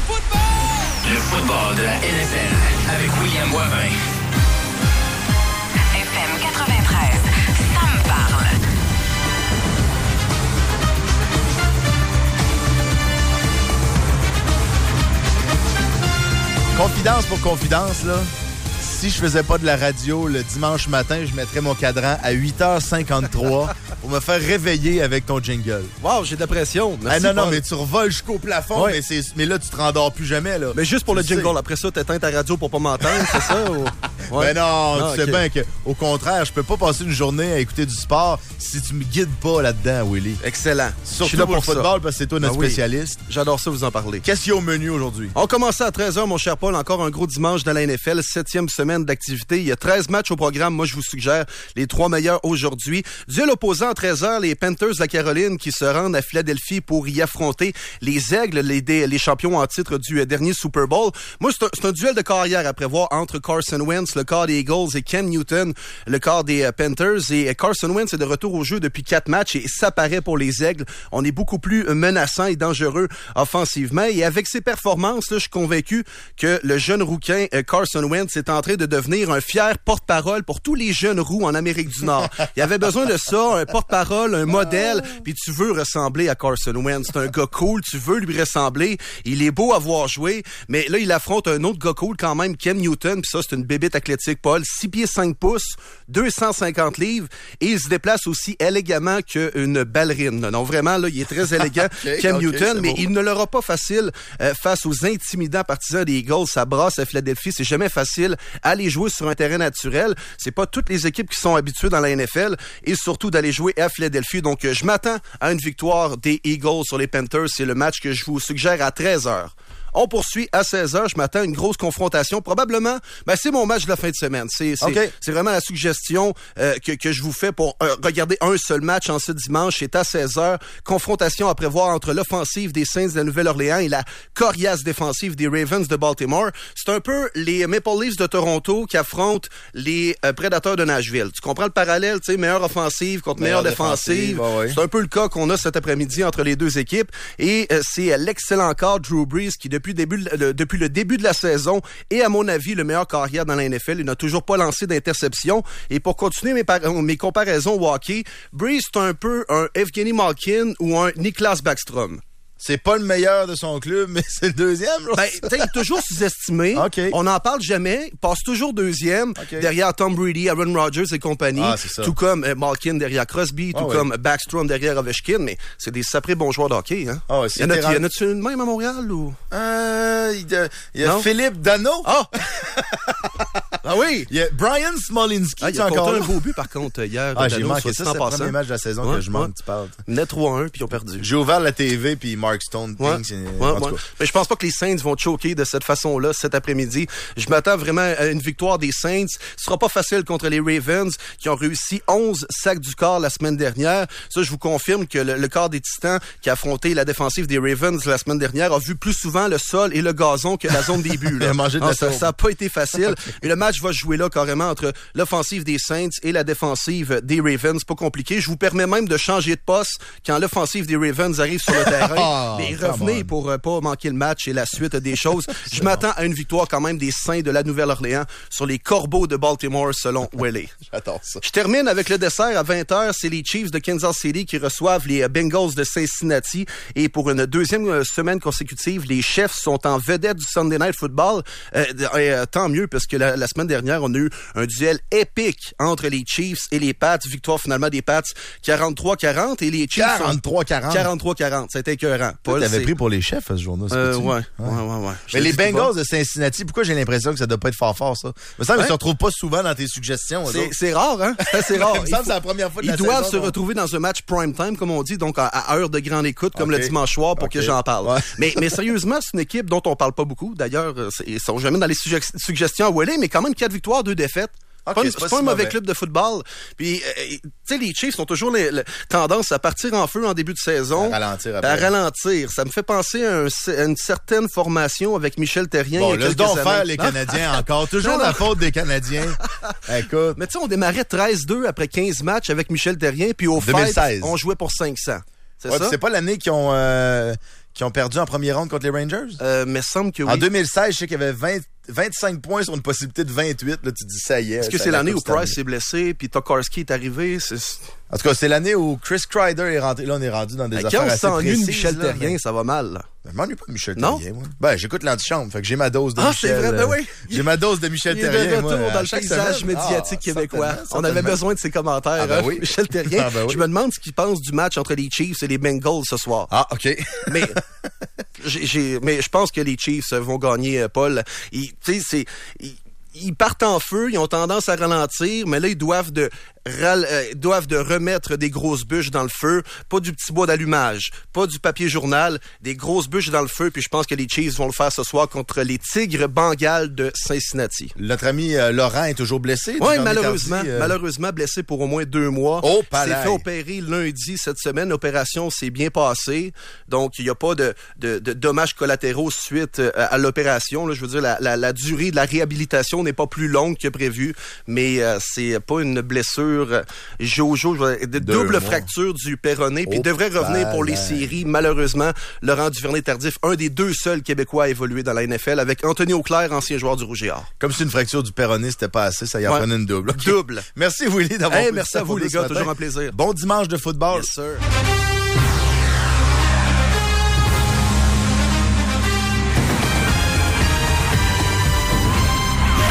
Le football de la NFL avec William Boivin. FM 93, ça me parle. Confidence pour confidence, là. Si je faisais pas de la radio le dimanche matin, je mettrais mon cadran à 8h53 pour me faire réveiller avec ton jingle. Wow, j'ai de la pression. Merci, non, Paul. mais tu revoles jusqu'au plafond, Ouais. mais là, tu te rendors plus jamais, là. Mais juste pour Tu le jingle, sais. après ça, t'éteins ta radio pour pas m'entendre, c'est ça? Ou... Ouais. Mais non, tu sais ok. bien qu'au contraire, je peux pas passer une journée à écouter du sport si tu me guides pas là-dedans, Willy. Excellent. Je Surtout suis là pour le ça. football, parce que c'est toi notre Ah oui. spécialiste. J'adore ça vous en parler. Qu'est-ce qu'il y a au menu aujourd'hui? On commence à 13h, mon cher Paul. Encore un gros dimanche dans la NFL. 7e semaine d'activité. Il y a 13 matchs au programme. Moi, je vous suggère les 3 meilleurs aujourd'hui. Duel opposant à 13h, les Panthers de la Caroline qui se rendent à Philadelphie pour y affronter les Aigles, les champions en titre du dernier Super Bowl. Moi, c'est un duel de carrière à prévoir entre Carson Wentz, le corps des Eagles, et Cam Newton, le corps des Panthers. Et Carson Wentz est de retour au jeu depuis 4 matchs et ça paraît pour les Aigles. On est beaucoup plus menaçant et dangereux offensivement. Et avec ses performances, là, je suis convaincu que le jeune rouquin Carson Wentz est en train de devenir un fier porte-parole pour tous les jeunes roux en Amérique du Nord. Il y avait besoin de ça, un porte-parole, un modèle, puis tu veux ressembler à Carson Wentz. C'est un gars cool, tu veux lui ressembler. Il est beau à voir jouer, mais là, il affronte un autre gars cool quand même, Cam Newton, puis ça, c'est une bébête athlétique, Paul. 6 pieds 5 pouces, 250 livres, et il se déplace aussi élégamment qu'une ballerine. Donc vraiment, là, il est très élégant, Cam Newton, mais il ne l'aura pas facile face aux intimidants partisans des Eagles. Ça brasse à Philadelphie, c'est jamais facile aller jouer sur un terrain naturel. C'est pas toutes les équipes qui sont habituées dans la NFL, et surtout d'aller jouer à Philadelphie. Donc, je m'attends à une victoire des Eagles sur les Panthers. C'est le match que je vous suggère à 13h. On poursuit à 16h. Je m'attends à une grosse confrontation. Probablement, c'est mon match de la fin de semaine. C'est vraiment la suggestion que je vous fais pour regarder un seul match en ce dimanche. C'est à 16h. Confrontation à prévoir entre l'offensive des Saints de la Nouvelle-Orléans et la coriace défensive des Ravens de Baltimore. C'est un peu les Maple Leafs de Toronto qui affrontent les Prédateurs de Nashville. Tu comprends le parallèle? Tu sais, meilleure offensive contre meilleure défensive. Ouais. C'est un peu le cas qu'on a cet après-midi entre les deux équipes. Et c'est l'excellent corps Drew Brees qui, depuis le début de la saison, est à mon avis le meilleur carrière dans la NFL. Il n'a toujours pas lancé d'interception. Et pour continuer mes comparaisons au hockey, Brees c'est un peu un Evgeny Malkin ou un Niklas Backstrom. C'est pas le meilleur de son club, mais c'est le deuxième. Là. Il est toujours sous-estimé. Okay. On n'en parle jamais. Il passe toujours deuxième derrière Tom Brady, Aaron Rodgers et compagnie. Tout comme Malkin derrière Crosby, comme Backstrom derrière Ovechkin. Mais c'est des saprés bons joueurs de hockey. Hein? Y en a-tu une même à Montréal? Ou? Il y a Philippe Dano. Ah oui! Il y a Brian Smolinski. Il a compté un beau but, par contre, hier. J'ai manqué ça, c'est le premier match de la saison que je manque, tu parles. Ils menaient 3-1, puis ils ont perdu. J'ai ouvert la TV, puis Mark Stone. Mais je pense pas que les Saints vont choquer de cette façon-là cet après-midi. Je m'attends vraiment à une victoire des Saints. Ce sera pas facile contre les Ravens, qui ont réussi 11 sacs du corps la semaine dernière. Ça, je vous confirme que le corps des Titans, qui a affronté la défensive des Ravens la semaine dernière, a vu plus souvent le sol et le gazon que la zone des buts. Ça a pas été facile. Mais le match va se jouer là carrément entre l'offensive des Saints et la défensive des Ravens. Pas compliqué. Je vous permets même de changer de poste quand l'offensive des Ravens arrive sur le terrain. Mais revenez pour pas manquer le match et la suite des choses. Je m'attends à une victoire quand même des Saints de la Nouvelle-Orléans sur les Corbeaux de Baltimore selon Willie. J'adore ça. Je termine avec le dessert à 20h. C'est les Chiefs de Kansas City qui reçoivent les Bengals de Cincinnati. Et pour une deuxième semaine consécutive, les Chiefs sont en vedette du Sunday Night Football. Tant mieux, parce que la semaine dernière, on a eu un duel épique entre les Chiefs et les Pats. Victoire finalement des Pats 43-40. Et les Chiefs 43-40. 43-40. C'était écœurant. Paul, t'avais pris pour les chefs ce jour-là. Ouais. Mais les Bengals de Cincinnati, pourquoi j'ai l'impression que ça doit pas être fort ça? Mais ça, ils se retrouvent pas souvent dans tes suggestions. C'est rare, hein? C'est rare. Il me semble que c'est la première fois de la Ils saison. doivent se retrouver dans un match prime time, comme on dit, donc à heure de grande écoute, comme le dimanche soir, pour que j'en parle. Ouais. Mais sérieusement, c'est une équipe dont on parle pas beaucoup. D'ailleurs, ils sont jamais dans les suggestions à Wallet, mais quand même 4 victoires, 2 défaites. C'est pas un mauvais club de football. Puis, tu sais, les Chiefs ont toujours tendance à partir en feu en début de saison. À ralentir. Ça me fait penser à une certaine formation avec Michel Terrien. Bon, laisse donc faire les Canadiens encore. Toujours la faute des Canadiens. Écoute. Mais tu sais, on démarrait 13-2 après 15 matchs avec Michel Terrien, puis au fait, on jouait pour 500. C'est ça? C'est pas l'année qu'ils ont qui ont perdu en première ronde contre les Rangers? Mais semble que oui. En 2016, je sais qu'il y avait 25 points sur une possibilité de 28. Là, tu dis ça y est. Est-ce que c'est l'année où Price s'est blessé puis Tokarski est arrivé? En tout cas, c'est l'année où Chris Kreider est rentré. Là, on est rendu dans des affaires assez précises. Quand on s'ennuie de Michel Therrien, ça va mal. Là. Je m'ennuie pas de Michel Therrien, moi. Ben, j'écoute l'antichambre, fait que j'ai ma dose de Michel. Ah, c'est vrai, ben oui. J'ai ma dose de Michel Therrien, Il est de moi. retour dans le paysage médiatique québécois. On avait besoin de ses commentaires, ah, ben oui. Michel Therrien. Ah, ben oui. Je me demande ce qu'il pense du match entre les Chiefs et les Bengals ce soir. Ah, OK. Mais je pense que les Chiefs vont gagner, Paul. Ils partent en feu, ils ont tendance à ralentir, mais là, ils doivent de remettre des grosses bûches dans le feu, pas du petit bois d'allumage, pas du papier journal, des grosses bûches dans le feu, puis je pense que les Chiefs vont le faire ce soir contre les Tigres Bengals de Cincinnati. Notre ami Laurent est toujours blessé. Oui, malheureusement blessé pour au moins 2 mois. Oh, il s'est fait opérer lundi cette semaine. L'opération s'est bien passée, donc il n'y a pas de dommages collatéraux suite à l'opération. Là, je veux dire, la durée de la réhabilitation n'est pas plus longue que prévu, mais c'est pas une blessure double fracture du péroné, puis il devrait revenir pour les séries. Malheureusement, Laurent Duvernay-Tardif, un des 2 seuls Québécois à évoluer dans la NFL, avec Anthony Auclair, ancien joueur du Rouge et Or. Comme si une fracture du péroné, c'était pas assez, ça y en prenait une double. Okay. Double. Merci, Willy, d'avoir merci à vous, les gars, toujours un plaisir. Bon dimanche de football. Yes, sir.